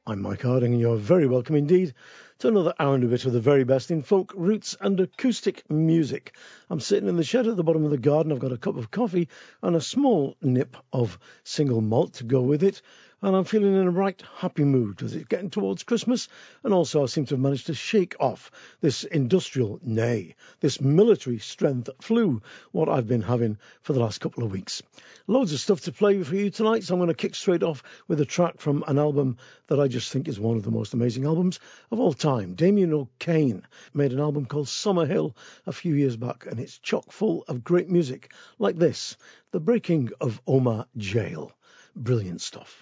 I'm Mike Harding, and you're very welcome indeed to another hour and a bit of the very best in folk, roots and acoustic music. I'm sitting in the shed at the bottom of the garden. I've got a cup of coffee and a small nip of single malt to go with it. And I'm feeling in a right happy mood as it's getting towards Christmas. And also I seem to have managed to shake off this industrial, nay, this military strength flu, what I've been having for the last couple of weeks. Loads of stuff to play for you tonight, so I'm going to kick straight off with a track from an album that I just think is one of the most amazing albums of all time. Damien O'Kane made an album called Summerhill a few years back, and it's chock full of great music like this, The Breaking of Omagh Jail. Brilliant stuff.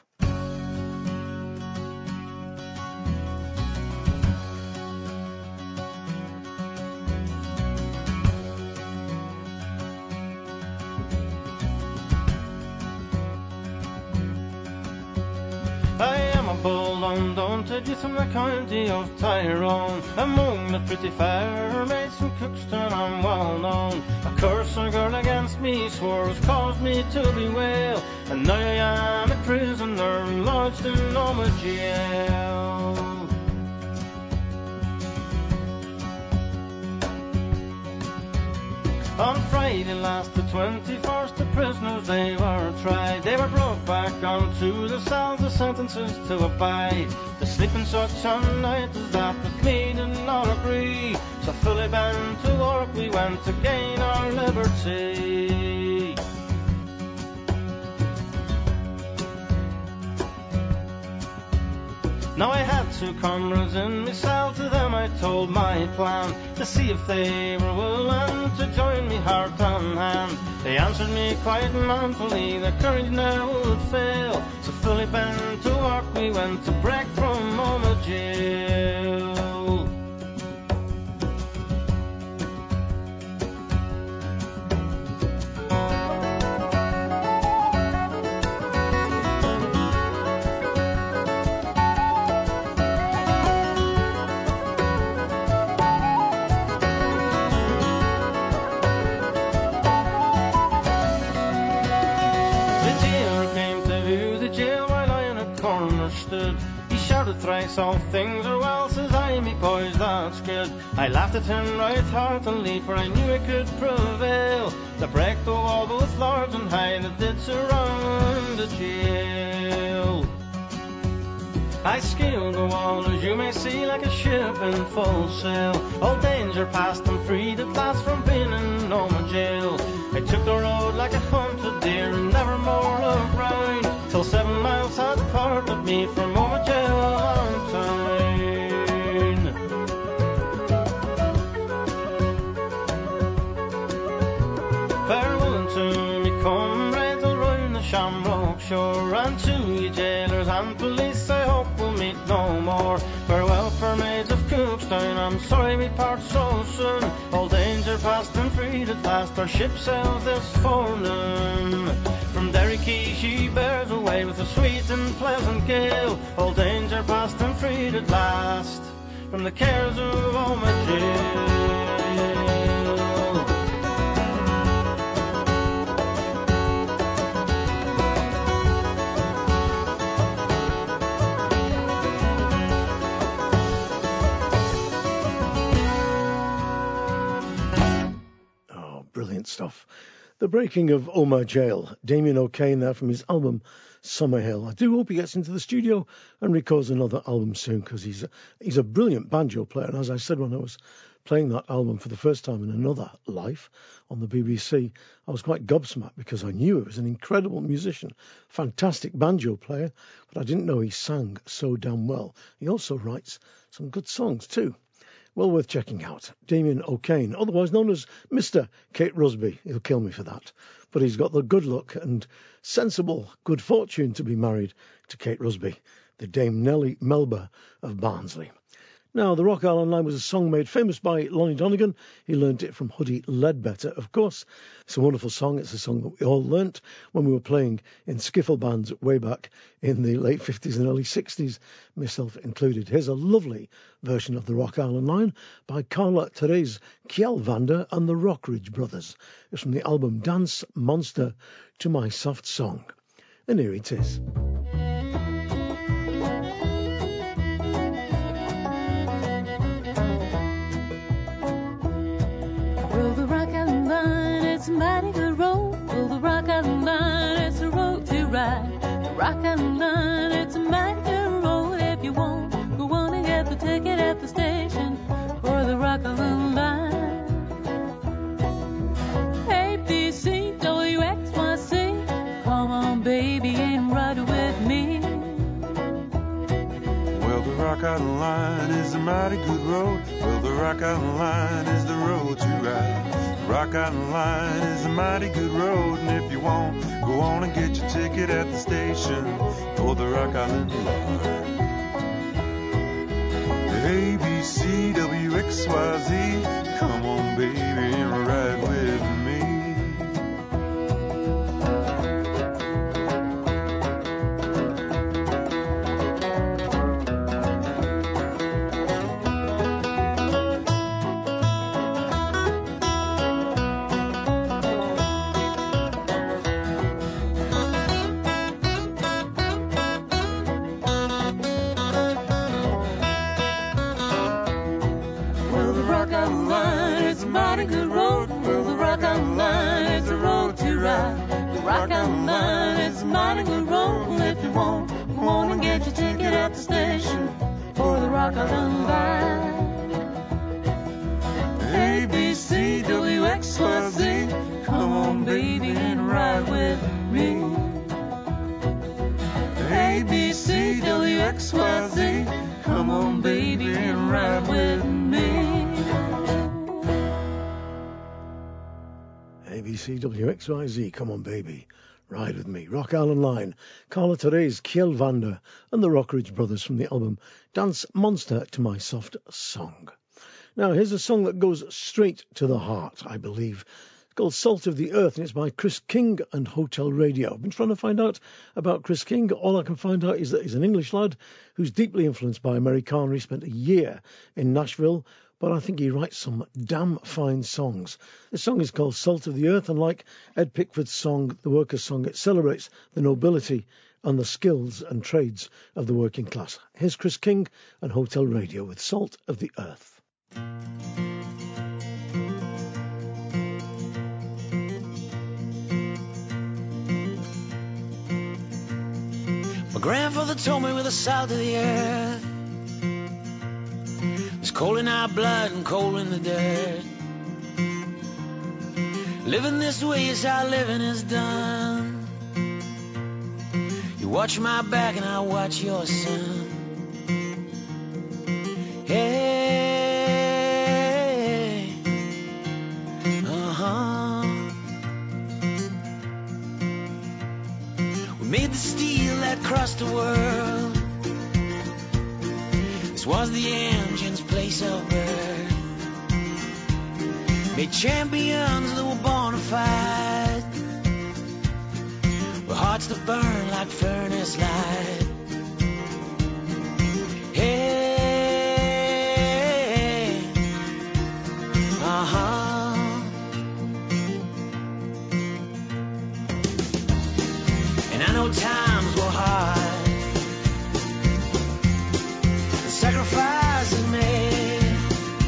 Undaunted youth from the county of Tyrone, among the pretty fair maids from Cookstown I'm well known. A curse on a girl against me swore has caused me to bewail, and now I am a prisoner lodged in Omagh Jail. On Friday last, the 21st, the prisoners they were tried. They were brought back onto the cells, the sentences to abide. The sleeping such a night as that with me did not agree. So fully bent to work we went to gain our liberty. Now I had two comrades in my cell, to them I told my plan, to see if they were willing to join me heart and hand. They answered me quite manfully, their courage now would fail. So fully bent to work we went to break from Omagh Jail. He shouted thrice, all things are well, says I, me boys, that's good. I laughed at him right heartily, for I knew I could prevail to break the wall both large and high that did surround the jail. I scaled the wall, as you may see, like a ship in full sail. All danger past and freed at last from being in Omagh Jail. I took the road like a hunted deer and never more looked round, till 7 miles had parted me from Omagh Jail on town. Farewell to me comrades all round the Shamrock shore, and to ye jailers and police I hope we'll meet no more. Farewell for maids of Cookstown, I'm sorry we part so soon. All danger past and freed at last, our ship sails this forenoon. From Derry Quay she bears away with a sweet and pleasant gale. All danger past and freed at last from the cares of Omagh Jail. Brilliant stuff. The Breaking of Omagh Jail. Damien O'Kane there from his album Summerhill. I do hope he gets into the studio and records another album soon, because he's a brilliant banjo player. And as I said when I was playing that album for the first time in another life on the BBC, I was quite gobsmacked because I knew he was an incredible musician, fantastic banjo player, but I didn't know he sang so damn well. He also writes some good songs too. Well worth checking out. Damien O'Kane, otherwise known as Mr. Kate Rusby. He'll kill me for that. But he's got the good luck and sensible good fortune to be married to Kate Rusby, the Dame Nellie Melba of Barnsley. Now, the Rock Island Line was a song made famous by Lonnie Donegan. He learnt it from Huddie Ledbetter, of course. It's a wonderful song. It's a song that we all learnt when we were playing in skiffle bands way back in the late 50s and early 60s, myself included. Here's a lovely version of the Rock Island Line by Carla Therese Kjellvander and the Rockridge Brothers. It's from the album Dance Monster to My Soft Song. And here it is. ride. The Rock Island Line, it's a mighty good road. If you want, go on and get the ticket at the station for the Rock Island Line. A-B-C-W-X-Y-Z, come on, baby, and ride with me. Well, the Rock Island Line is a mighty good road. Well, the Rock Island Line is the road to ride. The Rock Island Line is a mighty good road, and if you want, go on and get your ticket at the station for the Rock Island Line. A-B-C-W-X-Y-Z, come on, baby, and ride with me. Rock Island Line is a mighty good road. If you want, come on and get your ticket at the station for the Rock Island Line. A-B-C-W-X-Y-Z, come on, baby, and ride with me. A-B-C-W-X-Y-Z, come on, baby, and ride with me. ABCWXYZ, come on, baby, ride with me. Rock Island Line, Carla Therese, Kjell Vander, and the Rockridge Brothers from the album Dance Monster to My Soft Song. Now, here's a song that goes straight to the heart, I believe. It's called Salt of the Earth, and it's by Chris King and Hotel Radio. I've been trying to find out about Chris King. All I can find out is that he's an English lad who's deeply influenced by Americana. He spent a year in Nashville, but I think he writes some damn fine songs. The song is called Salt of the Earth, and like Ed Pickford's song, the Workers' Song, it celebrates the nobility and the skills and trades of the working class. Here's Chris King and Hotel Radio with Salt of the Earth. My grandfather told me with the salt of the earth, it's cold in our blood and cold in the dirt. Living this way is how living is done. You watch my back and I watch your son. Hey, we made the steel that crossed the world. This was the engine's place of birth. Made champions that were born to fight, with hearts that burn like furnace light. Hey, and I know times were hard, the sacrifices made.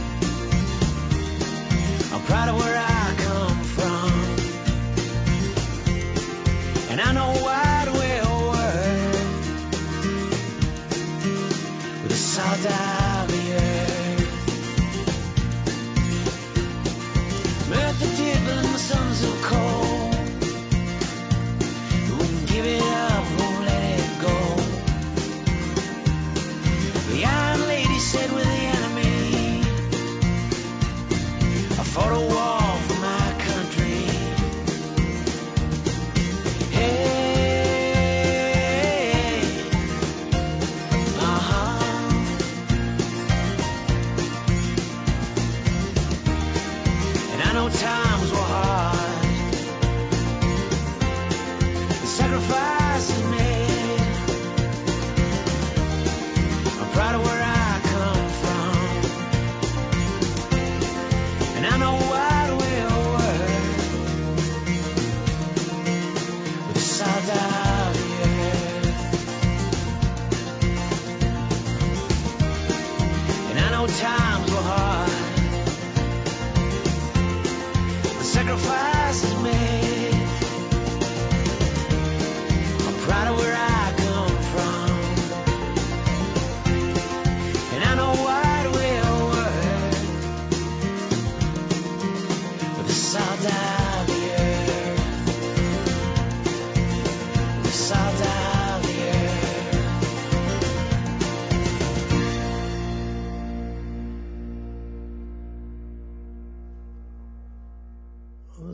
I'm proud of where I come from, and I know wide will work.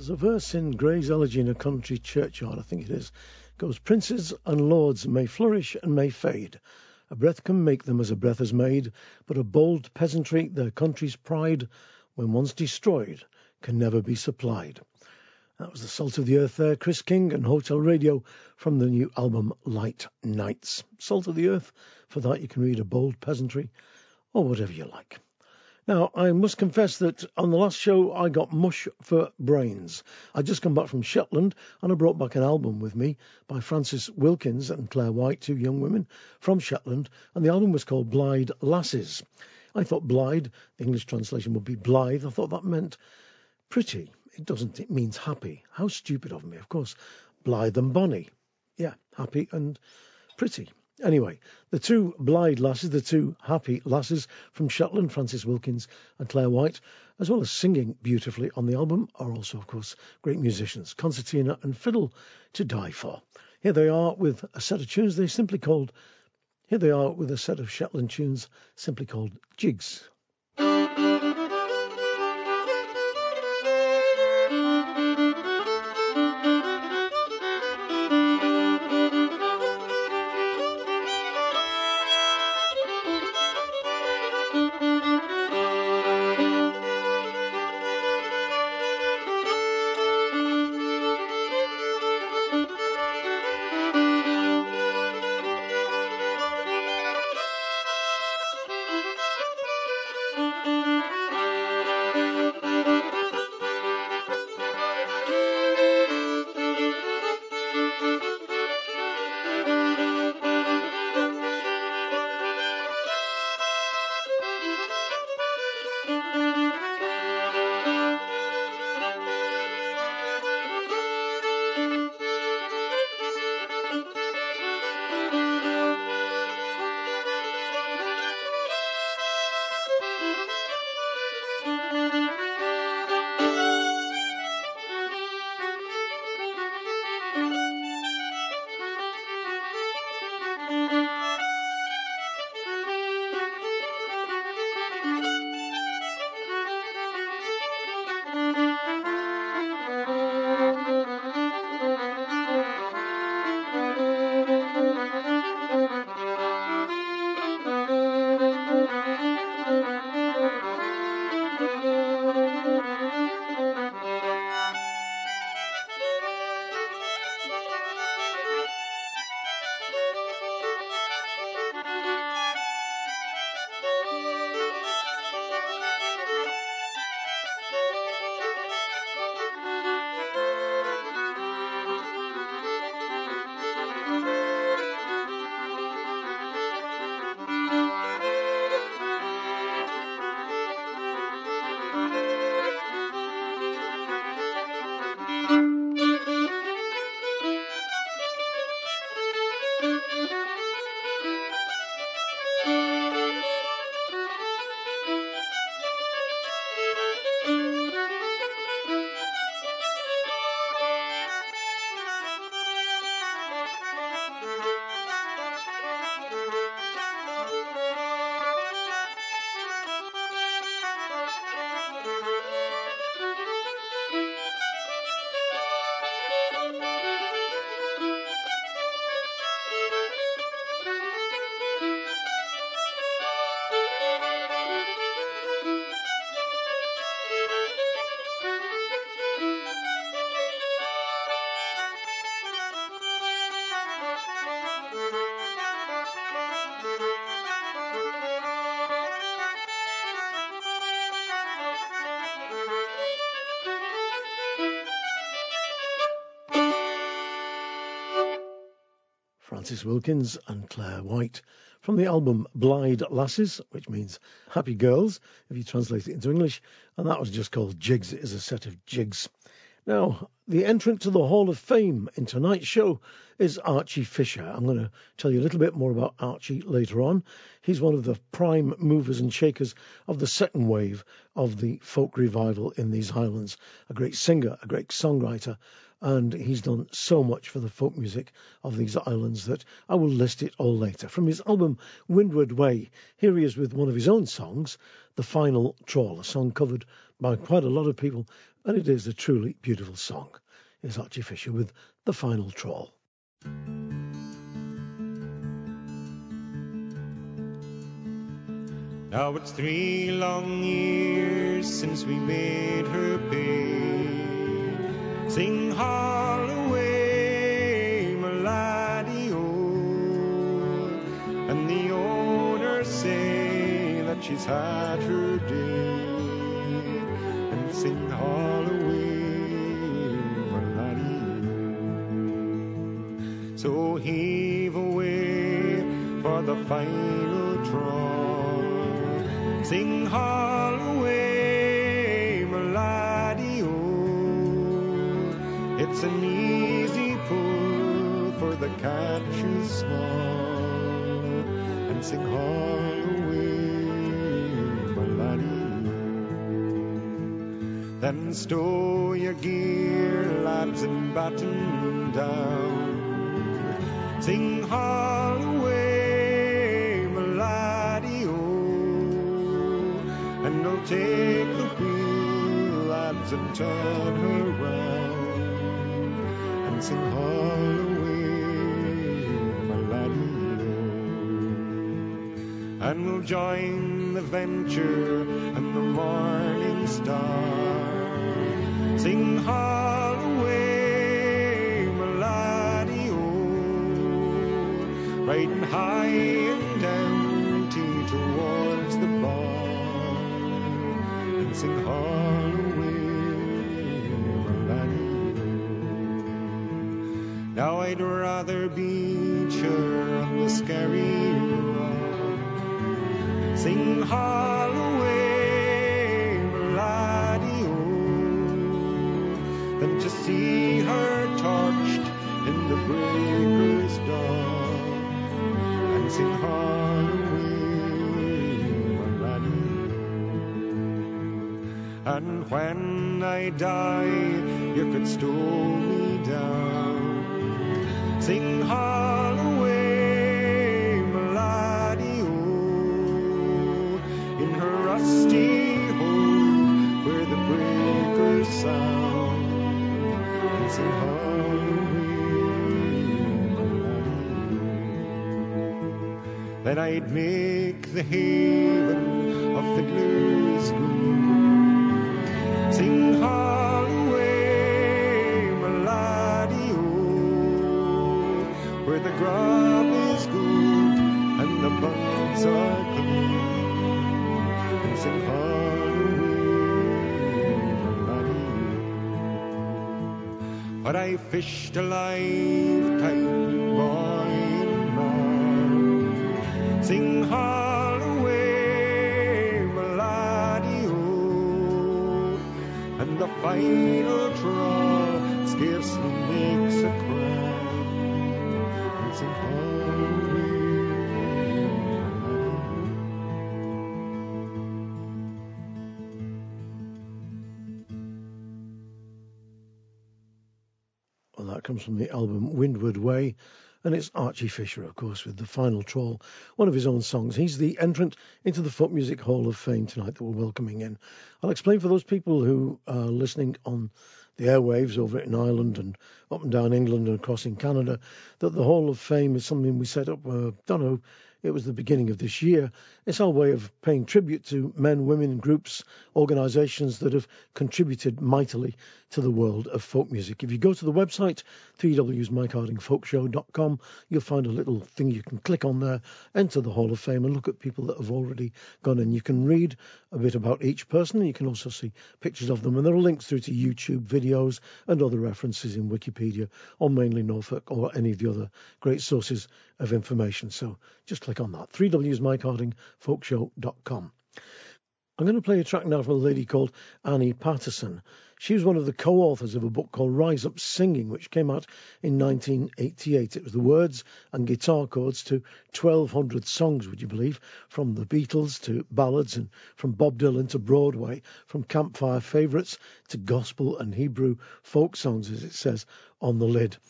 There's a verse in Gray's Elegy in a Country Churchyard, I think it is. It goes, princes and lords may flourish and may fade. A breath can make them as a breath is made, but a bold peasantry, their country's pride, when once destroyed, can never be supplied. That was the Salt of the Earth there, Chris King and Hotel Radio from the new album Light Nights. Salt of the Earth, for that you can read a bold peasantry or whatever you like. Now, I must confess that on the last show I got mush for brains. I'd just come back from Shetland and I brought back an album with me by Frances Wilkins and Claire White, two young women from Shetland, and the album was called Blythe Lasses. I thought Blythe, the English translation would be blithe. I thought that meant pretty. It doesn't. It means happy. How stupid of me. Of course, blithe and bonny. Yeah, happy and pretty. Anyway, the two Blythe lasses, the two happy lasses from Shetland, Frances Wilkins and Claire White, as well as singing beautifully on the album, are also, of course, great musicians, concertina and fiddle to die for. Here they are with a set of tunes they simply called, here they are with a set of Shetland tunes simply called Jigs. Frances Wilkins and Claire White from the album Blythe Lasses, which means happy girls if you translate it into English, and that was just called Jigs. It is a set of jigs. Now, the entrant to the Hall of Fame in tonight's show is Archie Fisher. I'm going to tell you a little bit more about Archie later on. He's one of the prime movers and shakers of the second wave of the folk revival in these highlands. A great singer, a great songwriter, and he's done so much for the folk music of these islands that I will list it all later. From his album Windward Way, here he is with one of his own songs, The Final Trawl, a song covered by quite a lot of people And it is a truly beautiful song. It's Archie Fisher with The Final Trawl. Now it's 3 long years since we made her pay. Sing Holloway, my laddie, oh. And the owners say that she's had her day. And sing Holloway, my laddie, oh. So heave away for the final draw. Sing Holloway, my laddie, oh. It's an easy pull, for the catch is small. And sing Holloway, my laddie, oh. Then stow your gear, lads, and batten down. Sing Holloway, my laddie, oh. And no take the wheel, lads, and turn her round. And sing Holloway, my laddie, oh. And we'll join the Venture and the Morning Star. Sing Holloway, my laddie, oh. Riding high and empty towards the bar. Sing Holloway, my laddie, oh. Now I'd rather beach her on the Skerry Rock. Sing Holloway, my laddie, oh, than to see her torched in the breaker's dock. And sing Holloway, my laddie. And when I die, you could stow me down. Sing Holloway, my laddie, oh, in her rusty hold where the breakers sound. And sing Holloway, my laddie. Then I'd make the haven of Fiddler's Green. Sing Holloway, my laddie, oh, where the grub is good and the buns are clean. And sing Holloway, my laddie. But I fished a lifetime, boy and man. Sing Holloway, my laddie, oh. And the final draw scarcely makes a crack. And sing Holloway, my laddie. Well, that comes from the album Windward Way. And it's Archie Fisher, of course, with The Final Trawl, one of his own songs. He's the entrant into the Folk Music Hall of Fame tonight that we're welcoming in. I'll explain for those people who are listening on the airwaves over in Ireland and up and down England and across in Canada that the Hall of Fame is something we set up, don't know, it was the beginning of this year. It's our way of paying tribute to men, women, groups, organisations that have contributed mightily to the world of folk music. If you go to the website, 3wsmikehardingfolkshow.com, you'll find a little thing you can click on there, enter the Hall of Fame and look at people that have already gone in. You can read a bit about each person and you can also see pictures of them. And there are links through to YouTube videos and other references in Wikipedia or Mainly Norfolk or any of the other great sources of information. So just click on that, 3wsmikehardingfolkshow.com. I'm going to play a track now from a lady called Annie Patterson. She was one of the co-authors of a book called Rise Up Singing, which came out in 1988. It was the words and guitar chords to 1,200 songs, would you believe, from the Beatles to ballads and from Bob Dylan to Broadway, from campfire favourites to gospel and Hebrew folk songs, as it says on the lid.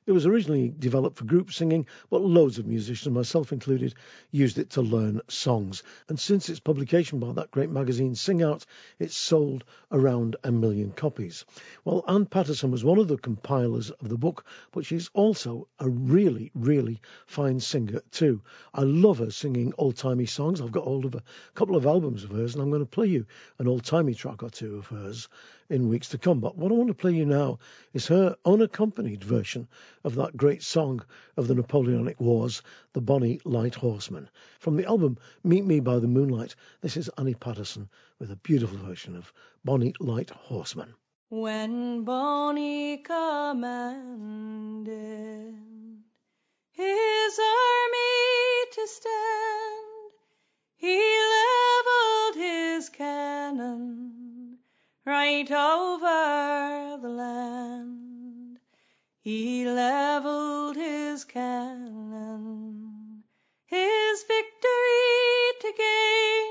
It was originally developed for group singing, but loads of musicians, myself included, used it to learn songs. And since its publication by that great magazine Sing Out, it's sold around 1 million copies. Well, Ann Patterson was one of the compilers of the book, but she's also a really, really fine singer too. I love her singing old-timey songs. I've got hold of a couple of albums of hers, and I'm going to play you an old-timey track or two of hers in weeks to come. But what I want to play you now is her unaccompanied version of that great song of the Napoleonic Wars, The Bonnie Light Horseman. From the album Meet Me by the Moonlight, this is Annie Patterson with a beautiful version of Bonnie Light Horseman. When Bonnie commanded his army to stand, he leveled his cannon right over the land. He leveled his cannon, his victory to gain,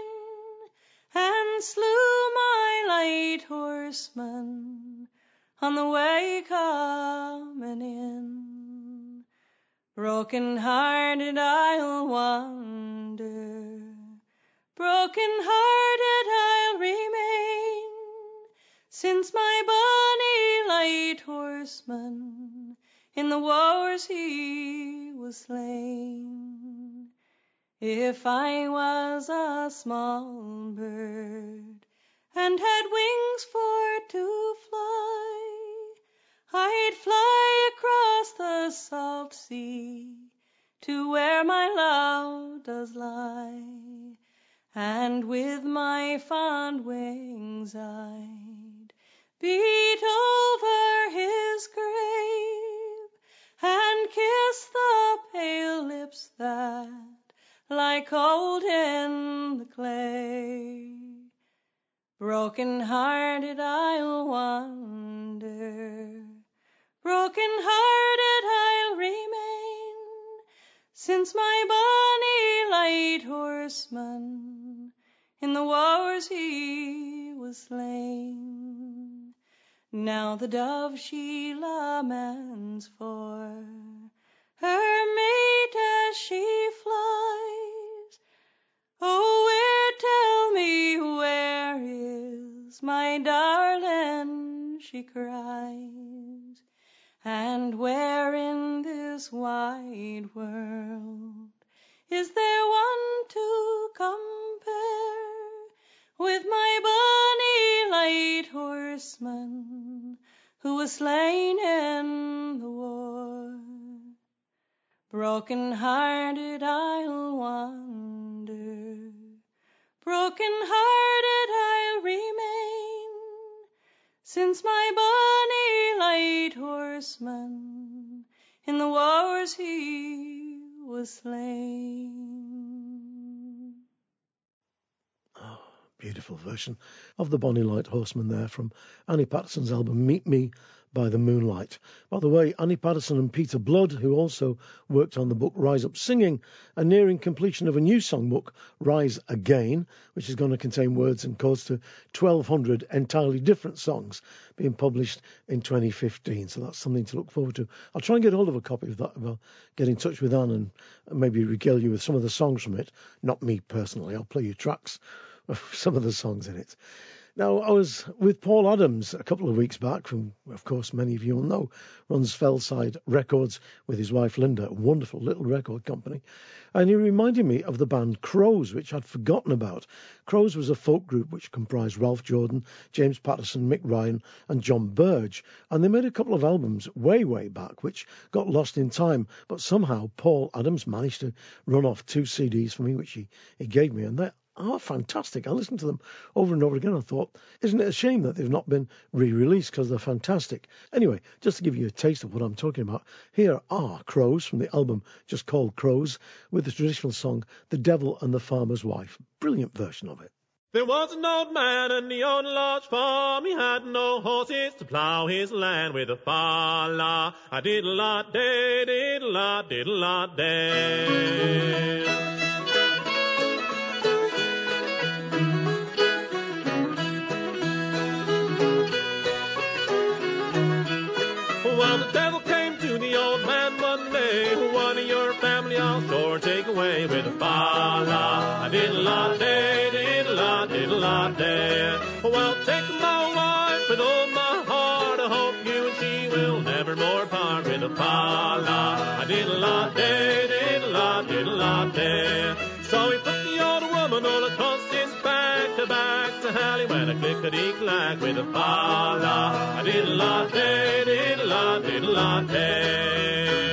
and slew my light horseman on the way coming in. Broken-hearted I'll wander, broken-hearted I'll remain, since my bonny light horseman in the wars he was slain. If I was a small bird and had wings for to fly, I'd fly across the salt sea to where my love does lie, and with my fond wings I'd beat over his grave and kiss the pale lips that lie cold in the clay. Broken-hearted I'll wander, broken-hearted I'll remain, since my bonny light horseman in the wars he was slain. Now the dove she laments for her mate as she flies. Oh, tell me, where is my darling, she cries, and where in this wide world is there one to compare with my bonny light horseman who was slain in the war? Broken-hearted I'll wander, broken-hearted I'll remain, since my bonny light horseman in the wars he was slain. Oh, beautiful version of the Bonnie Light Horseman there from Annie Patterson's album Meet Me by the Moonlight. By the way, Annie Patterson and Peter Blood, who also worked on the book Rise Up Singing, are nearing completion of a new songbook, Rise Again, which is going to contain words and chords to 1,200 entirely different songs, being published in 2015. So that's something to look forward to. I'll try and get hold of a copy of that. I'll get in touch with Anne and maybe regale you with some of the songs from it. Not me personally. I'll play you tracks of some of the songs in it. Now, I was with Paul Adams a couple of weeks back, who, of course, many of you will know, runs Fellside Records with his wife Linda, a wonderful little record company. And he reminded me of the band Crows, which I'd forgotten about. Crows was a folk group which comprised Ralph Jordan, James Patterson, Mick Ryan and John Burge. And they made a couple of albums way, way back, which got lost in time. But somehow Paul Adams managed to run off 2 CDs for me, which he gave me. And they're fantastic. I listened to them over and over again. I thought, isn't it a shame that they've not been re-released, because they're fantastic. Anyway, just to give you a taste of what I'm talking about, here are Crows from the album just called Crows with the traditional song The Devil and the Farmer's Wife. Brilliant version of it. There was an old man and he owned a large farm. He had no horses to plough his land with a fa-la. I diddle-la-day, diddle-la, diddle-la-day. Well, the devil came to the old man day with a fa-la, diddle-la-day, diddle-la, diddle-la-day. Well, take my wife with all my heart, I hope you and she will never more part with a fa-la, diddle-la-day, diddle-la, diddle-la-day. So he put the old woman all across his back to Halley when a clickety-clack with a fa-la, diddle-la-day, diddle-la, diddle-la-day.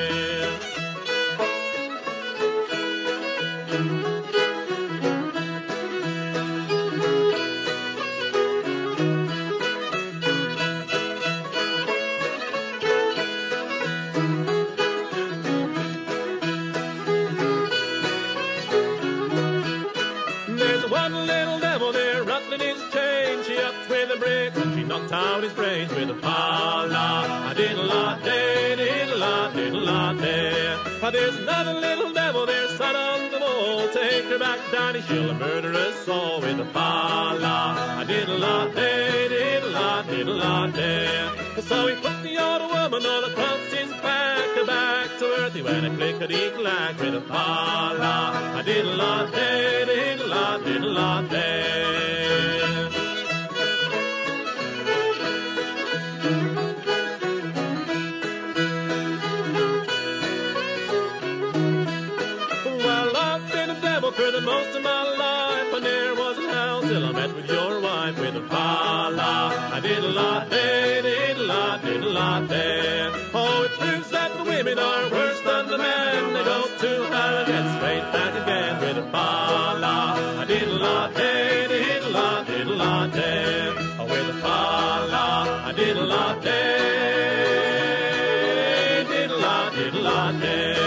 Out his brains with a fa-la, diddle-la-day, diddle-la, diddle-la-day. There's another little devil there sat on the wall. Take her back, Danny, she'll murder us all with a fa-la, diddle-la-day, diddle-la, diddle-la-day. So he put the old woman all across his back to earth. He went a clickety-clack with a fa-la, diddle-la-day, diddle-la, diddle-la-day. For the most of my life, and there wasn't hell till I met with your wife with a fa-la, diddle-la-day, diddle-la, diddle-la-day. Oh, it proves that the women are worse than the men. They go to hell and get straight back again with a fa-la, diddle-la-day, diddle-la, diddle-la-day. Oh, with a fa-la, diddle-la-day, diddle-la, diddle-la-day.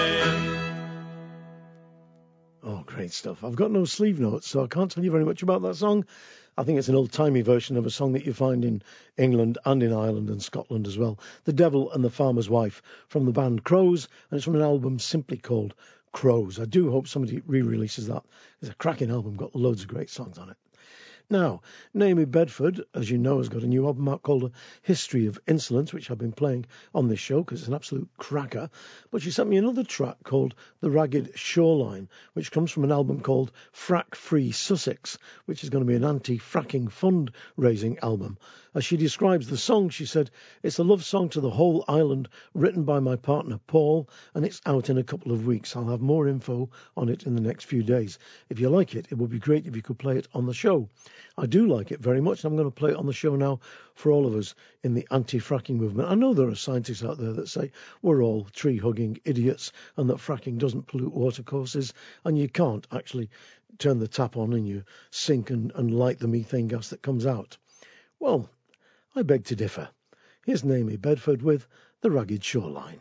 Great stuff. I've got no sleeve notes, so I can't tell you very much about that song. I think it's an old-timey version of a song that you find in England and in Ireland and Scotland as well. The Devil and the Farmer's Wife from the band Crows, and it's from an album simply called Crows. I do hope somebody re-releases that. It's a cracking album, got loads of great songs on it. Now, Naomi Bedford, as you know, has got a new album out called A History of Insolence, which I've been playing on this show because it's an absolute cracker. But she sent me another track called The Ragged Shoreline, which comes from an album called Frack Free Sussex, which is going to be an anti-fracking fundraising album. As she describes the song, she said, "It's a love song to the whole island, written by my partner Paul, and it's out in a couple of weeks. I'll have more info on it in the next few days. If you like it, it would be great if you could play it on the show." I do like it very much, and I'm going to play it on the show now for all of us in the anti-fracking movement. I know there are scientists out there that say we're all tree-hugging idiots and that fracking doesn't pollute watercourses, and you can't actually turn the tap on and you sink and light the methane gas that comes out. Well, I beg to differ. Here's Naomi Bedford with The Ragged Shoreline.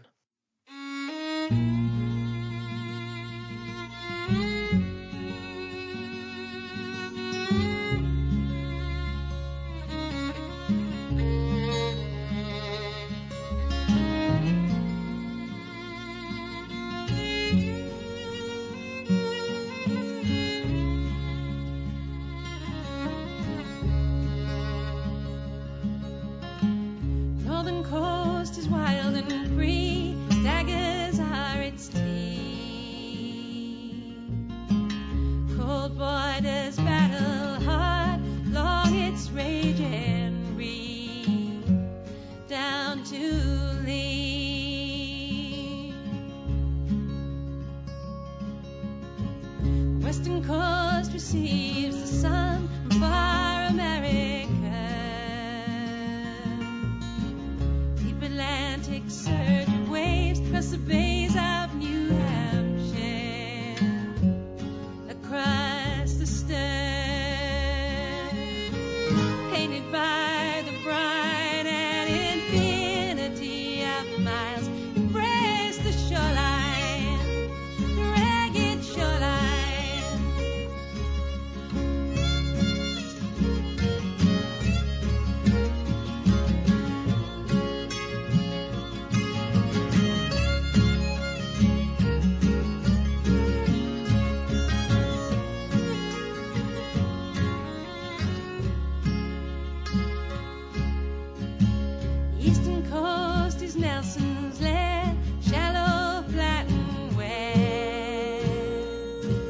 Nelson's land, shallow, flat and wet.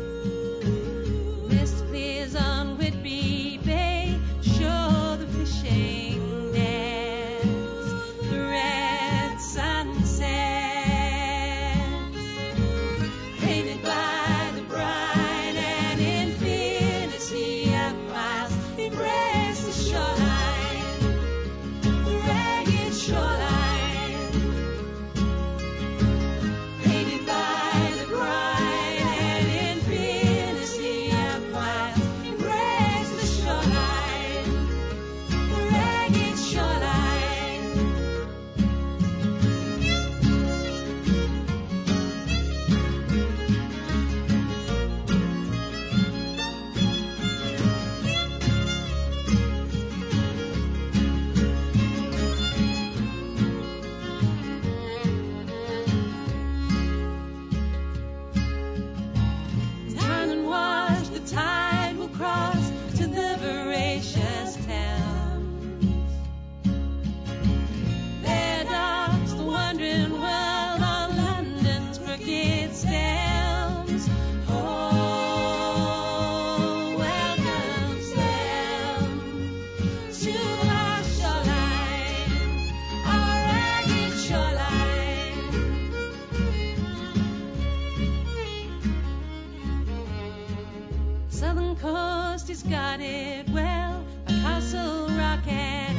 Southern coast, he's got it well, a Castle Rock and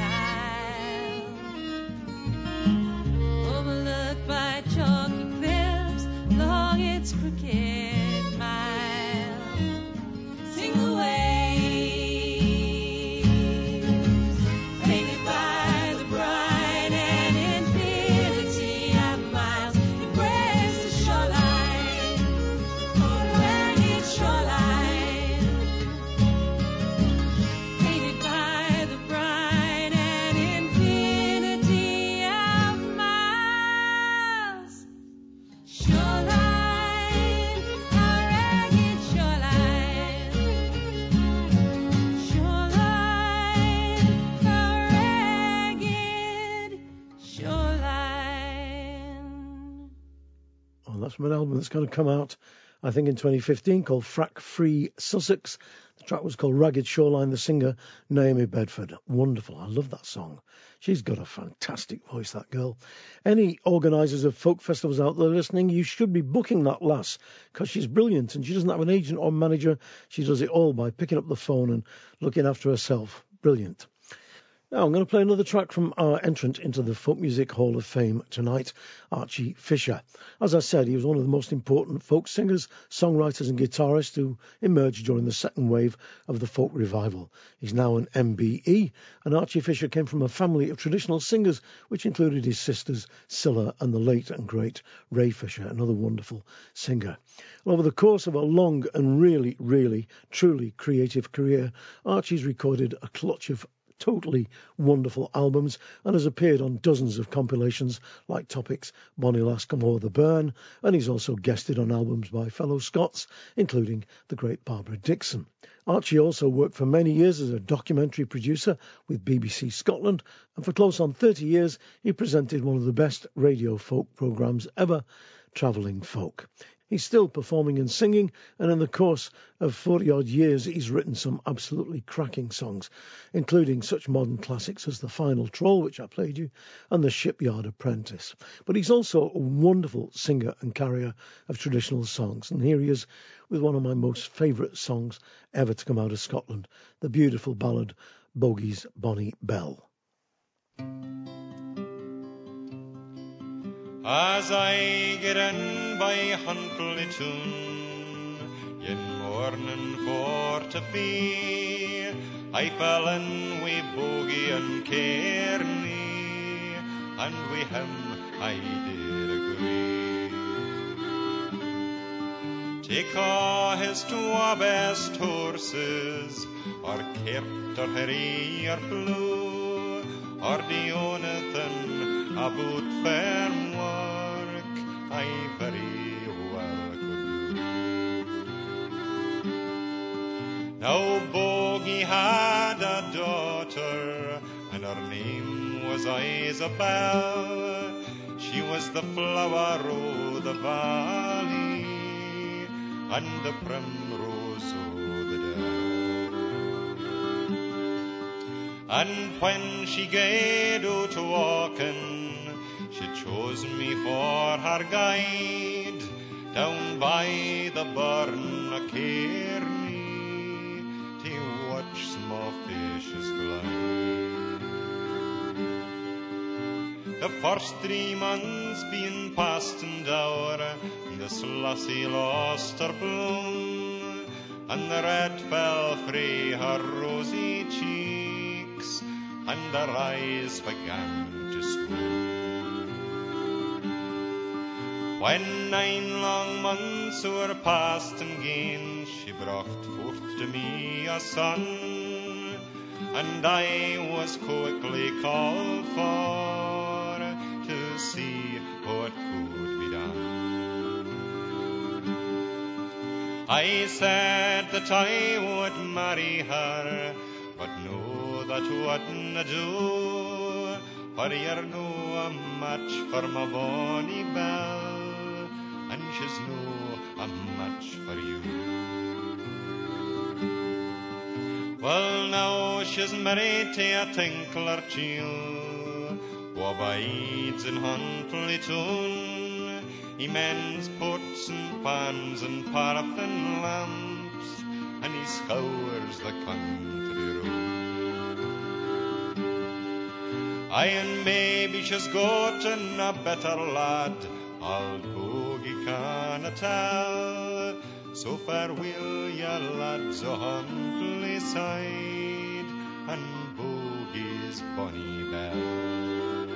Isle, overlooked by chalky cliffs, long its crooked mile. Sing the waves, painted by the brine and infinity of miles, embrace the shoreline, ragged shoreline, painted by the brine and infinity of miles. Shoreline, our ragged shoreline. Shoreline, our ragged shoreline. Oh, that's from an album that's going to come out, I think, in 2015 called Frack Free Sussex. The track was called Ragged Shoreline, the singer Naomi Bedford. Wonderful. I love that song. She's got a fantastic voice, that girl. Any organisers of folk festivals out there listening, you should be booking that lass because she's brilliant and she doesn't have an agent or manager. She does it all by picking up the phone and looking after herself. Brilliant. Now, I'm going to play another track from our entrant into the Folk Music Hall of Fame tonight, Archie Fisher. As I said, he was one of the most important folk singers, songwriters and guitarists who emerged during the second wave of the folk revival. He's now an MBE, and Archie Fisher came from a family of traditional singers, which included his sisters, Cilla, and the late and great Ray Fisher, another wonderful singer. Well, over the course of a long and really, truly creative career, Archie's recorded a clutch of totally wonderful albums and has appeared on dozens of compilations like Topic's Bonnie Lass Come O'er the Burn, and he's also guested on albums by fellow Scots, including the great Barbara Dixon. Archie also worked for many years as a documentary producer with BBC Scotland, and for close on 30 years he presented one of the best radio folk programmes ever, Travelling Folk. He's still performing and singing, and in the course of 40-odd years, he's written some absolutely cracking songs, including such modern classics as The Final Troll, which I played you, and The Shipyard Apprentice. But he's also a wonderful singer and carrier of traditional songs, and here he is with one of my most favourite songs ever to come out of Scotland, the beautiful ballad Bogey's Bonnie Bell. As I get in by Huntlytoon, in morning for to be, I fell in wi' Bogie and Kearney, and wi' him I did agree. Take a his two best horses, or Kert or Harry or Blue, or the only thing about firm work I very well could do. Now Bogie had a daughter, and her name was Isabel. She was the flower o' the valley, and the primrose o' the dell. And when she gaed out walking, she chose me for her guide, down by the burn o' Kearney, to watch small fishes glide. The first 3 months being past and o'er, the Slossie lost her bloom, and the red fell frae her rosy cheeks, and her eyes began to swoon. When 9 long months were past and gane, she brought forth to me a son, and I was quickly called for to see what could be done. I said that I would marry her, but no, that wouldna do, for you're no a match for my bonny Belle, and she's no a match for you. Well, now she's married to a tinkler chiel, who abides in Huntlytoon. He mends pots and pans and paraffin lamps, and he scours the country road. Aye, and maybe she's gotten a better lad, old Bogie canna tell. So farewell, ya lads o' Huntly side, and Bogie's bonny bell.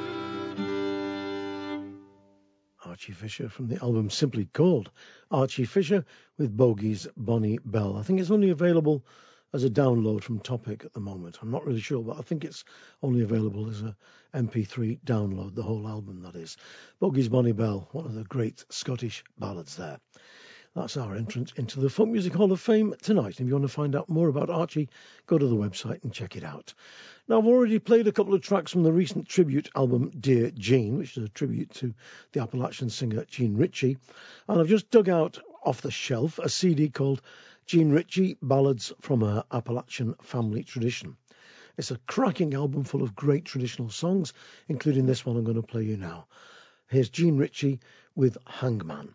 Archie Fisher from the album simply called Archie Fisher with Bogie's Bonnie Bell. I think it's only available as a download from Topic at the moment. I'm not really sure, but I think it's only available as a MP3 download, the whole album, that is. Bogie's Bonnie Bell, one of the great Scottish ballads there. That's our entrance into the Folk Music Hall of Fame tonight. If you want to find out more about Archie, go to the website and check it out. Now, I've already played a couple of tracks from the recent tribute album Dear Jean, which is a tribute to the Appalachian singer Jean Ritchie. And I've just dug out off the shelf a CD called Jean Ritchie Ballads from Her Appalachian Family Tradition. It's a cracking album full of great traditional songs, including this one I'm going to play you now. Here's Jean Ritchie with Hangman.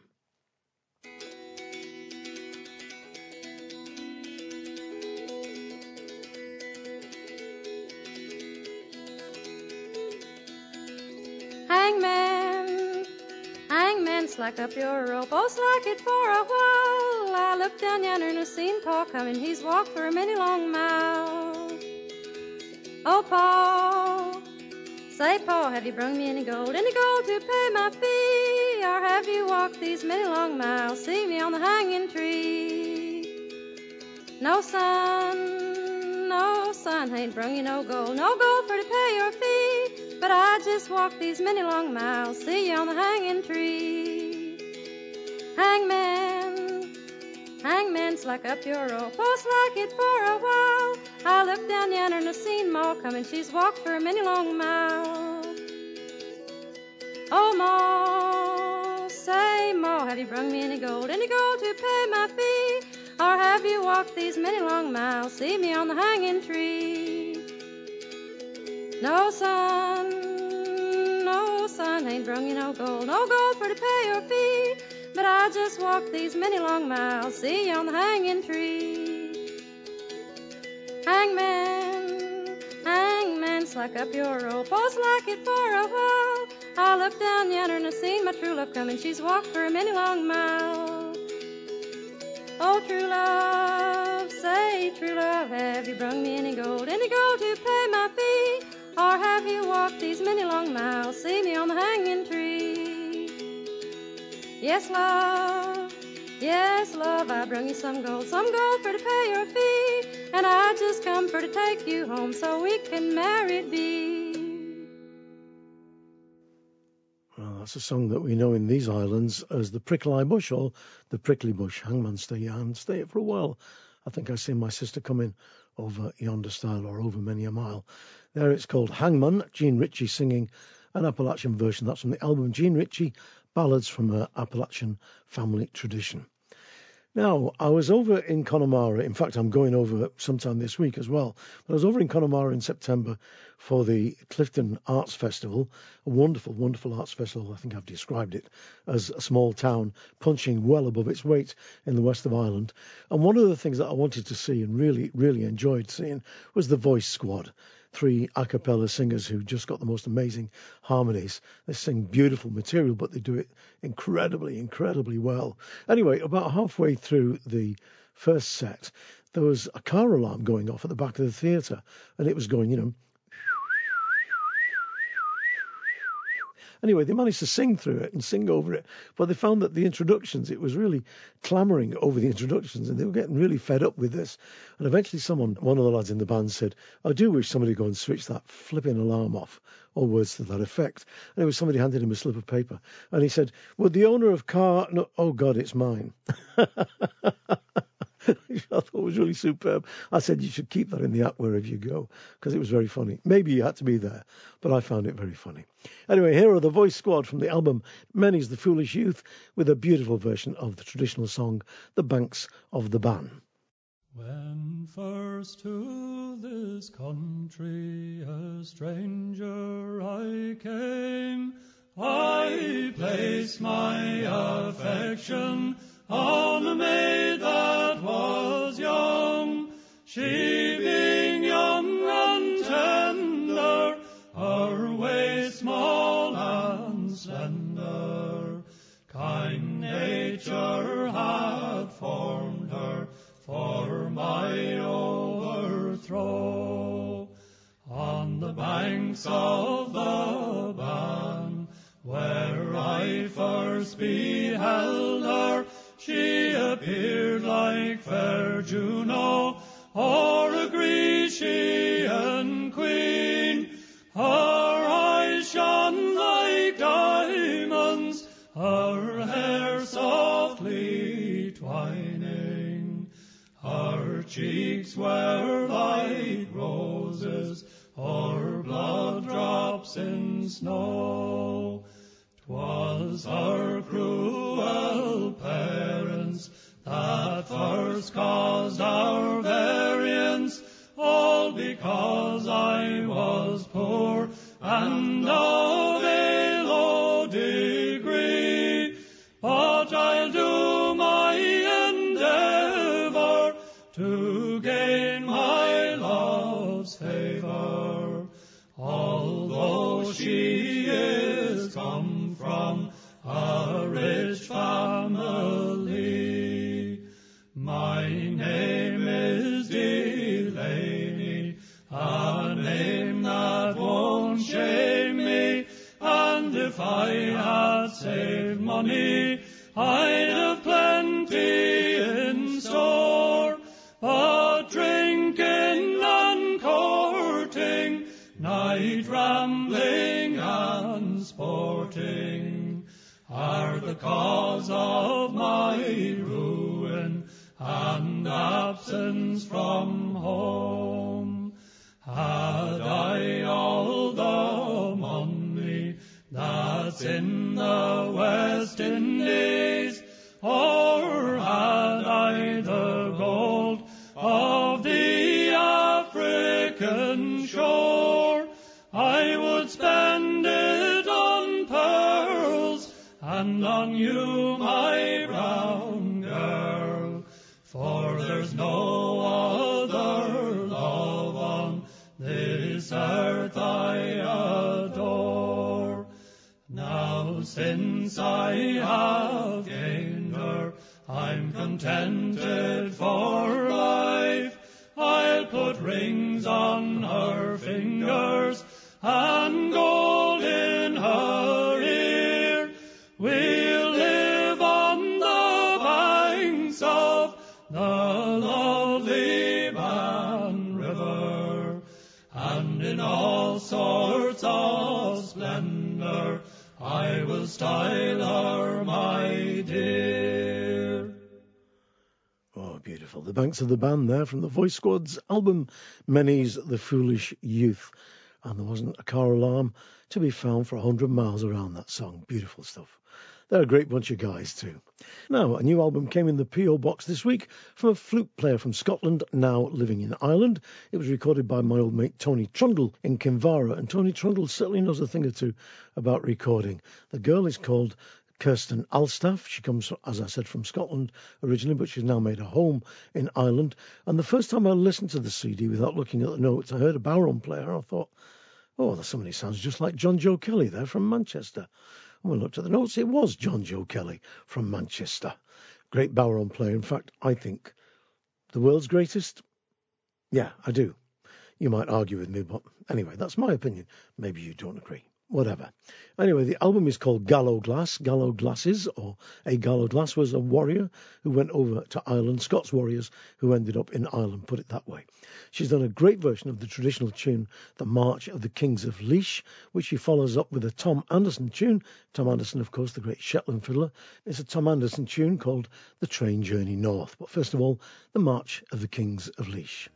Slack up your rope, oh, slack it for a while. I looked down yonder and I seen Pa coming. He's walked for a many long mile. Oh, Pa, say, Pa, have you brung me any gold to pay my fee? Or have you walked these many long miles, see me on the hanging tree? No, son, ain't brung you no gold for to pay your fee. But I just walked these many long miles, see you on the hanging tree. Hangman, slack up your rope, oh, slack it for a while. I looked down yonder and I seen Ma coming. She's walked for a many long mile. Oh, Ma, say, Ma, have you brung me any gold to pay my fee? Or have you walked these many long miles, see me on the hanging tree? No, son, ain't brung you no gold for to pay your fee. But I just walked these many long miles, see you on the hanging tree. Hangman, slack up your rope, oh, slack it for a while. I looked down yonder and I seen my true love coming. She's walked for a many long mile. Oh, true love, say, true love, have you brung me any gold to pay my fee? Or have you walked these many long miles, see me on the hanging tree? Yes, love, I brung you some gold for to pay your fee. And I just come for to take you home so we can married be. Well, that's a song that we know in these islands as the Prickly Bush or the Prickly Bush. Hangman, stay your hand, stay it for a while. I think I seen my sister coming over yonder style or over many a mile. There it's called Hangman, Jean Ritchie singing an Appalachian version. That's from the album Jean Ritchie Ballads from Her Appalachian Family Tradition. Now, I was over in Connemara. In fact, I'm going over sometime this week as well. But I was over in Connemara in September for the Clifton Arts Festival, a wonderful, wonderful arts festival. I think I've described it as a small town punching well above its weight in the west of Ireland. And one of the things that I wanted to see and really, really enjoyed seeing was the Voice Squad. 3 a cappella singers who just got the most amazing harmonies. They sing beautiful material, but they do it incredibly, incredibly well. Anyway, about halfway through the first set, there was a car alarm going off at the back of the theatre, and it was going, Anyway, they managed to sing through it and sing over it, but they found that the introductions, it was really clamouring over the introductions, and they were getting really fed up with this. And eventually one of the lads in the band said, I do wish somebody would go and switch that flipping alarm off, or words to that effect. And it was somebody handed him a slip of paper, and he said, would the owner of car... No, oh, God, it's mine. I thought it was really superb. I said you should keep that in the app wherever you go, because it was very funny. Maybe you had to be there, but I found it very funny. Anyway, here are the Voice Squad from the album Many's the Foolish Youth with a beautiful version of the traditional song The Banks of the Bann. When first to this country a stranger I came, I placed my affection on a maid that was She being young and tender, her waist small and slender, kind nature had formed her for my overthrow. On the banks of the Bann, where I first beheld her, she appeared like fair Juno, or a Grecian queen. Her eyes shone like diamonds, her hair softly twining. Her cheeks were like roses, or blood drops in snow. 'Twas her cruel parents that first caused our variance, all because I was poor and of a low degree. But I'll do my endeavor to gain my love's favor, although she is come from a rich family. My name is Delaney, a name that won't shame me, and if I had saved money, I'd have plenty in store. But drinking and courting, night rambling and sporting, are the cause of my ruin and absence from home. Had I all the money that's in the West Indies, or had I the gold of the African shore, I would spend it on pearls and on you, my brown girl, for there's no other love on this earth I adore. Now since I have gained her, I'm contented for life. I'll put rings on her fingers and gold in her ear. We'll live on the banks of the lovely Bann River, and in all sorts of splendor I will style her my dear. Oh, beautiful. The Banks of the Bann there from the Voice Squad's album Many's the Foolish Youth. And there wasn't a car alarm to be found for 100 miles around that song. Beautiful stuff. They're a great bunch of guys too. Now, a new album came in the P.O. box this week from a flute player from Scotland, now living in Ireland. It was recorded by my old mate Tony Trundle in Kinvara, and Tony Trundle certainly knows a thing or two about recording. The girl is called Kirsten Alstaff. She comes, as I said, from Scotland originally, but she's now made a home in Ireland. And the first time I listened to the CD without looking at the notes, I heard a barron player, and I thought, oh, somebody sounds just like John Joe Kelly there from Manchester. And when I looked at the notes, it was John Joe Kelly from Manchester. Great barron player. In fact, I think the world's greatest. Yeah, I do. You might argue with me, but anyway, that's my opinion. Maybe you don't agree. Whatever. Anyway, the album is called Gallow Glass. Gallow Glasses, or a Gallow Glass, was a warrior who went over to Ireland, Scots warriors who ended up in Ireland, put it that way. She's done a great version of the traditional tune, The March of the Kings of Laois, which she follows up with a Tom Anderson tune. Tom Anderson, of course, the great Shetland fiddler. It's a Tom Anderson tune called The Train Journey North. But first of all, The March of the Kings of Laois.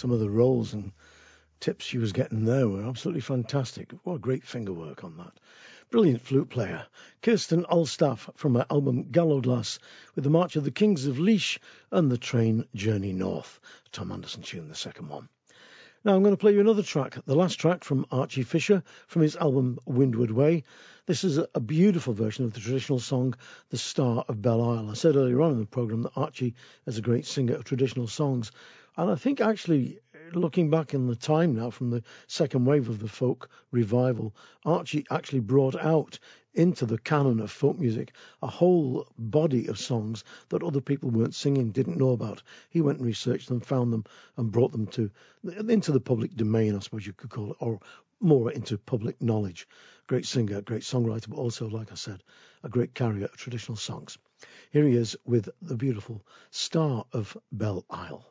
some of the rolls and tips she was getting there were absolutely fantastic. What a great finger work on that. Brilliant flute player. Kirsten Ulstaff from her album Gallowglass with the March of the Kings of Laois and the Train Journey North. Tom Anderson tune, the second one. Now I'm going to play you another track, the last track from Archie Fisher from his album Windward Way. This is a beautiful version of the traditional song The Star of Belle Isle. I said earlier on in the programme that Archie is a great singer of traditional songs. And I think actually, looking back in the time now from the second wave of the folk revival, Archie actually brought out into the canon of folk music a whole body of songs that other people weren't singing, didn't know about. He went and researched them, found them, and brought them into the public domain, I suppose you could call it, or more into public knowledge. Great singer, great songwriter, but also, like I said, a great carrier of traditional songs. Here he is with the beautiful Star of Belle Isle.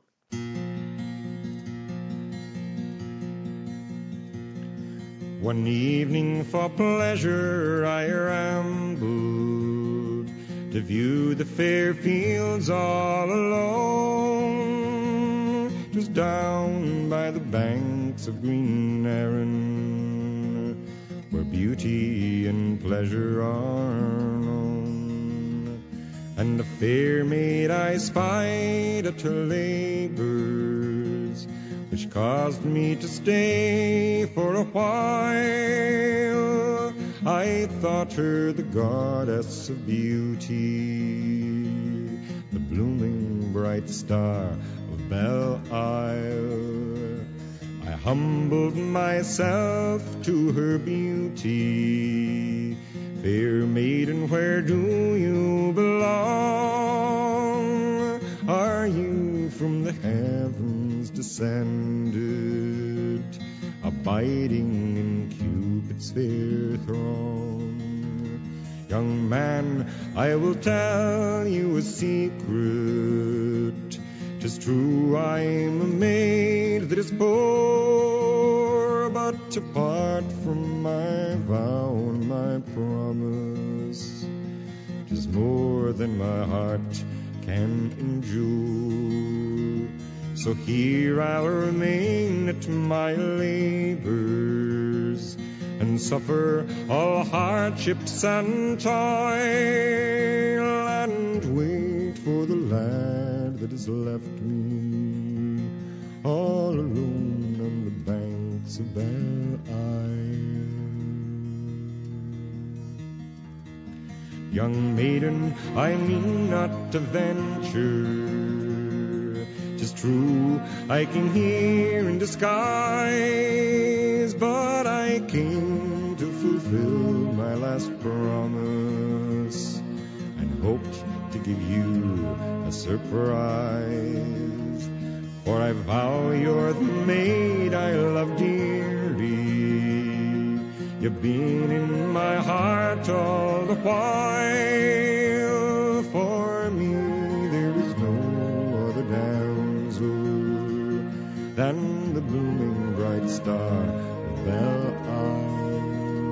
One evening for pleasure I rambled to view the fair fields all alone. 'Twas down by the banks of Green Erin, where beauty and pleasure are known. And a fair maid I spied at her labours, which caused me to stay for a while. I thought her the goddess of beauty, the blooming bright star of Belle Isle. I humbled myself to her beauty. Fair maiden, where do you belong? Are you from the heavens descended, abiding in Cupid's fair throng? Young man, I will tell you a secret. 'Tis true I'm a maid that is poor, but to part from my vow and my promise, 'tis more than my heart can endure. So here I'll remain at my labours, and suffer all hardships and toil, and wait for the lad that has left me all alone on the banks of Belle Isle. Young maiden, I mean not to venture. 'Tis true I came here in disguise, but I came to fulfill my last promise, and hoped to give you a surprise. For I vow you're the maid I love dearly. You've been in my heart all the while. For me there is no other damsel than the blooming bright star of Belle Isle.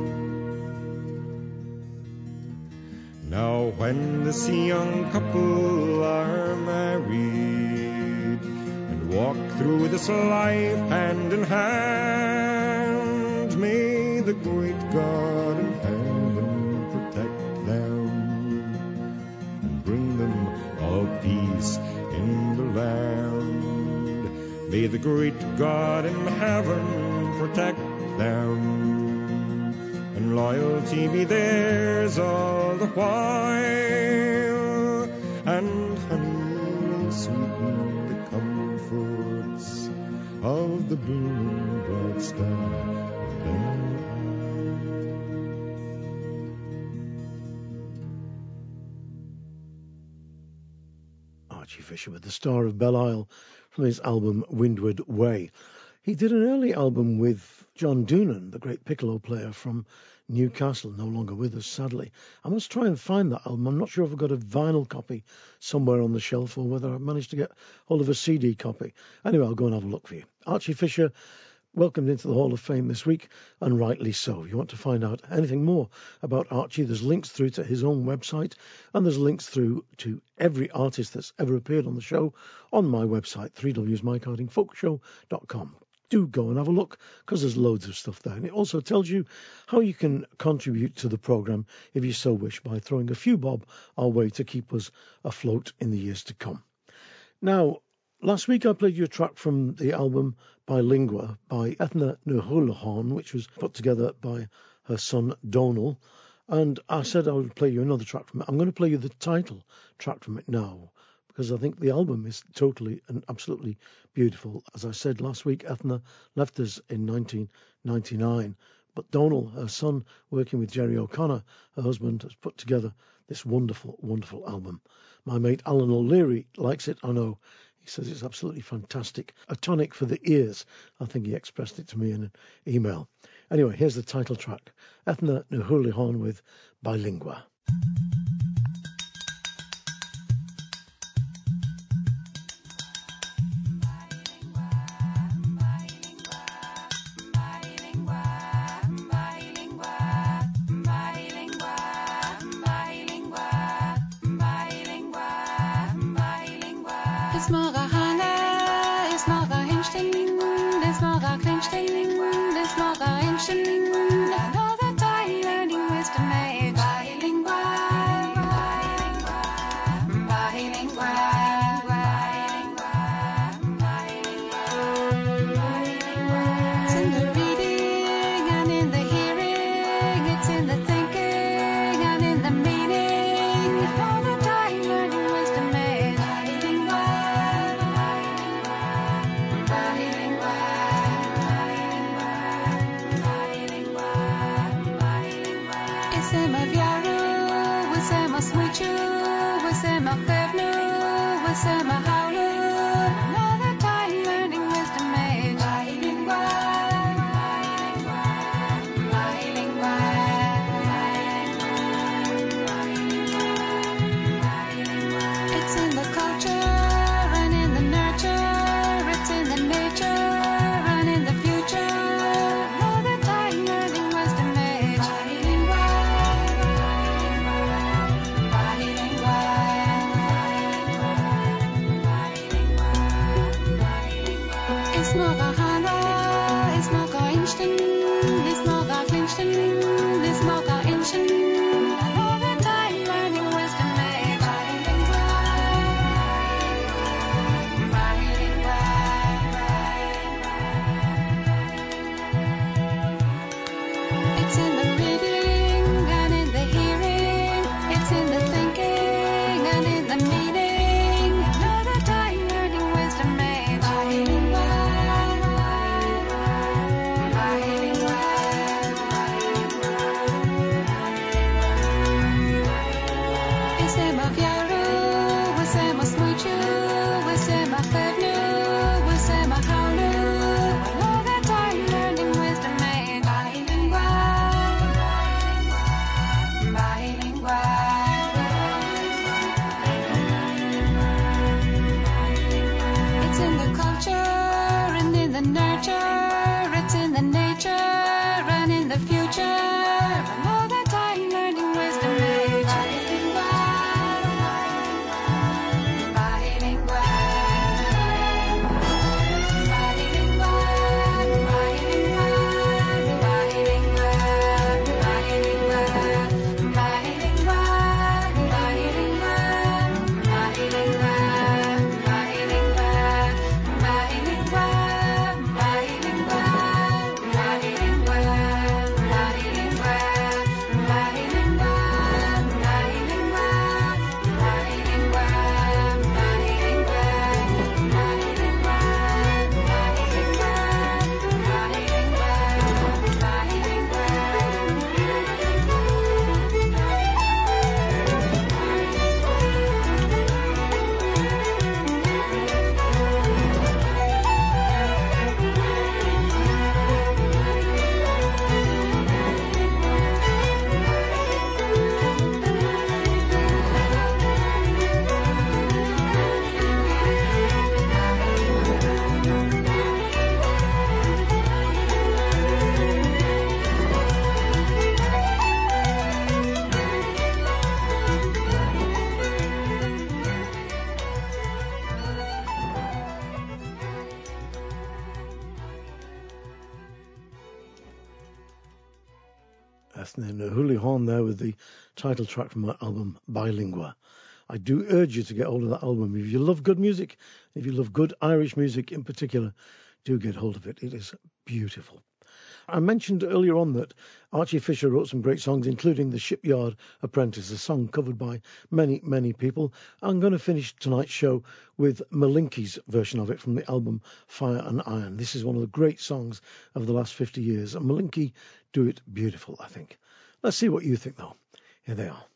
Now when this young couple are married and walk through this life hand in hand, may the great God in heaven protect them and bring them all peace in the land. May the great God in heaven protect them, and loyalty be theirs all the while, and honey sweeten the comforts of the blooming bright star of Belle Isle. Archie Fisher with the Star of Belle Isle from his album Windward Way. He did an early album with John Doonan, the great piccolo player from Newcastle, no longer with us, sadly. I must try and find that album. I'm not sure if I've got a vinyl copy somewhere on the shelf or whether I've managed to get hold of a CD copy. Anyway, I'll go and have a look for you. Archie Fisher welcomed into the Hall of Fame this week, and rightly so. If you want to find out anything more about Archie, there's links through to his own website, and there's links through to every artist that's ever appeared on the show on my website, 3wsmycardingfolkshow.com. Do go and have a look, because there's loads of stuff there. And it also tells you how you can contribute to the programme, if you so wish, by throwing a few bob our way to keep us afloat in the years to come. Now, last week I played you a track from the album Bilingua by Ethna Nuhulahan, which was put together by her son Donal. And I said I would play you another track from it. I'm going to play you the title track from it now, because I think the album is totally and absolutely beautiful. As I said last week, Ethna left us in 1999, but Donal, her son, working with Jerry O'Connor, her husband, has put together this wonderful, wonderful album. My mate Alan O'Leary likes it, I know. He says it's absolutely fantastic. A tonic for the ears. I think he expressed it to me in an email. Anyway, here's the title track. Ethna Nuhulahan with Bilingua. Another time learning wisdom age. And then Huli Horn there with the title track from my album Bilingua. I do urge you to get hold of that album. If you love good music, if you love good Irish music in particular, do get hold of it. It is beautiful. I mentioned earlier on that Archie Fisher wrote some great songs, including The Shipyard Apprentice, a song covered by many, many people. I'm going to finish tonight's show with Malinky's version of it from the album Fire and Iron. This is one of the great songs of the last 50 years, and Malinky do it beautiful, I think. Let's see what you think, though. Here they are.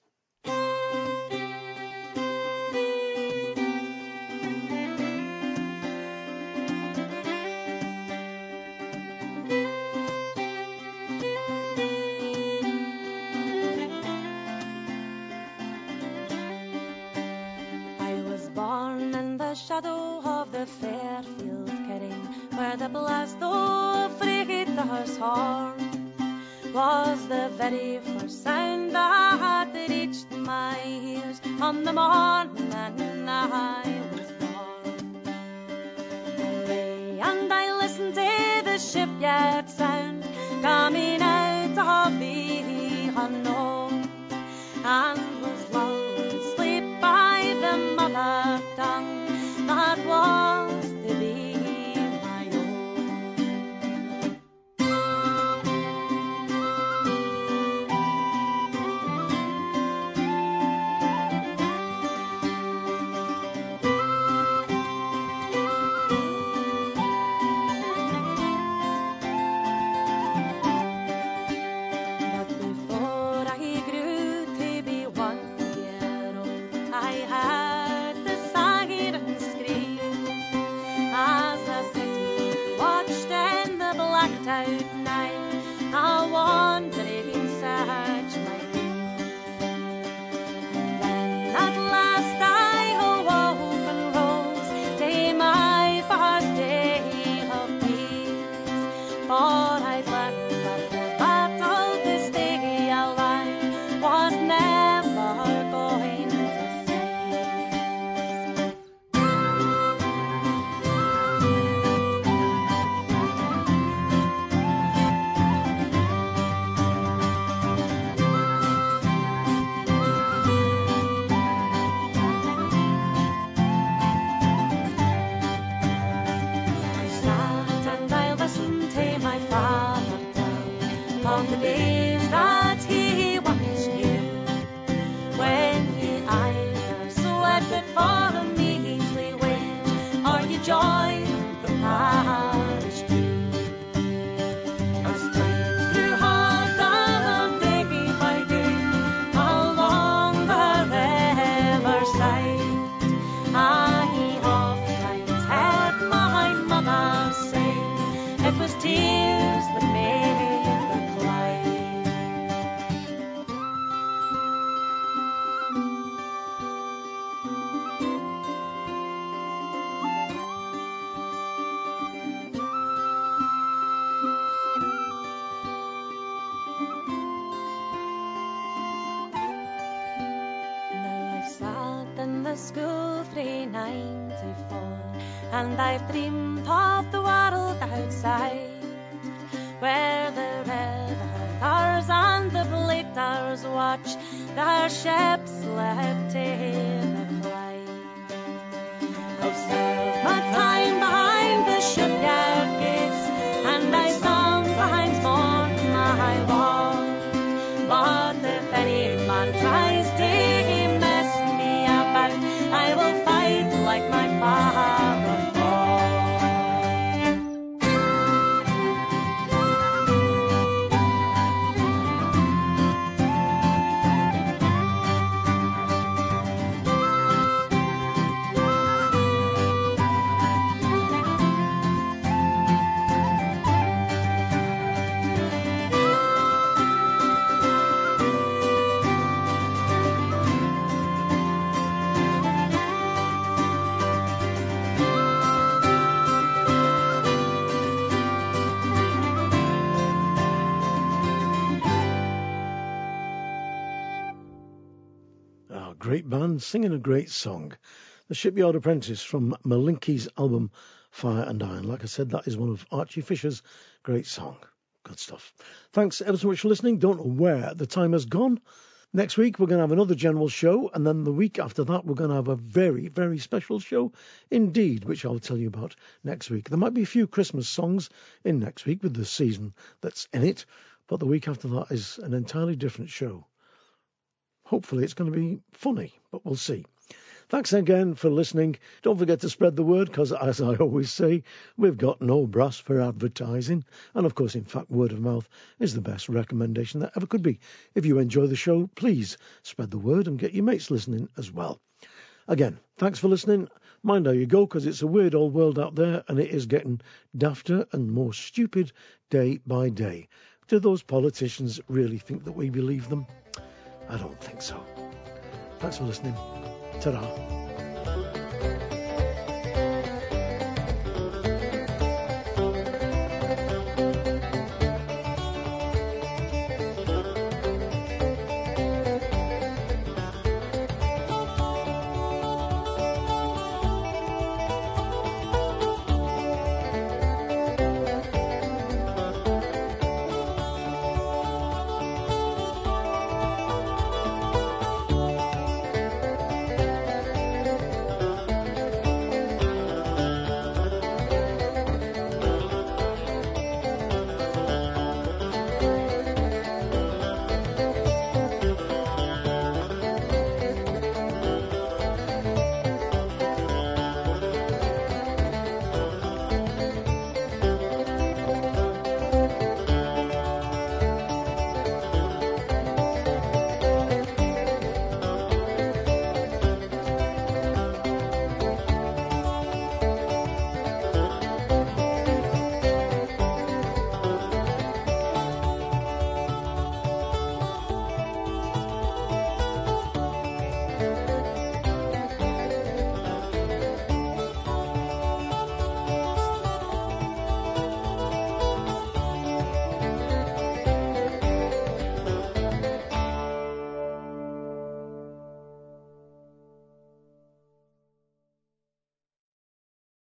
Shadow of the Fairfield Kerring, where the blast of Frigitta's horn was the very first sound that reached my ears on the morning I was born. I lay and I listened to the shipyard sound coming out of the unknown, and was lulled to sleep by the mother tongue that was to be my own. But before I grew to be 1 year old, I had the siren scream as the city watched in the blacked out night a wandering searchlight. Then at last I awoke and rose to my first day of peace, for I'd learned that the battle to stay alive was never going to cease. I sat and I listened to my father tell of the days that he once knew, when he either sweated for a measly wage or you joined the parish crew. And straight through hard day by day along the riverside, I oftentimes heard my mother say it was tears that made her cry. Now I've sat in the school through 94, and I've dreamed of the world outside, where the redder and the blighters watch their ships slip to the Clyde. I've served my time behind the shipyard gates, and I sometimes mourn my lot. But if any man tries to mess me about, I will fight like my father fought. Great band singing a great song. The Shipyard Apprentice from Malinky's album Fire and Iron. Like I said, that is one of Archie Fisher's great songs. Good stuff. Thanks ever so much for listening. Don't know where the time has gone. Next week, we're going to have another general show, and then the week after that, we're going to have a very, very special show indeed, which I'll tell you about next week. There might be a few Christmas songs in next week with the season that's in it, but the week after that is an entirely different show. Hopefully, it's going to be funny, but we'll see. Thanks again for listening. Don't forget to spread the word, because as I always say, we've got no brass for advertising. And of course, in fact, word of mouth is the best recommendation that ever could be. If you enjoy the show, please spread the word and get your mates listening as well. Again, thanks for listening. Mind how you go, because it's a weird old world out there, and it is getting dafter and more stupid day by day. Do those politicians really think that we believe them? I don't think so. Thanks for listening. Ta-da.